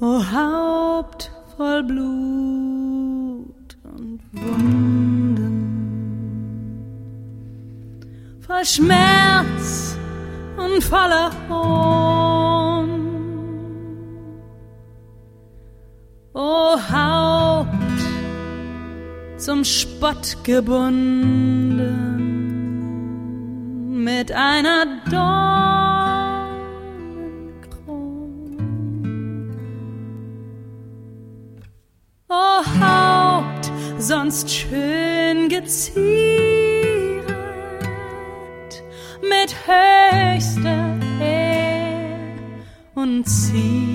O Haupt voll Blut und Wunden, voll Schmerz und voller Hohn. O Haupt zum Spott gebunden mit einer Dornenkrone. O Haupt sonst schön gezieret mit höchster Ehr und Zier.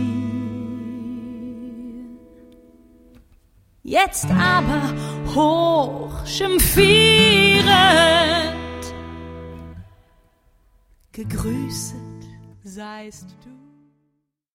Jetzt aber hoch schimpfierend, gegrüßet seist du.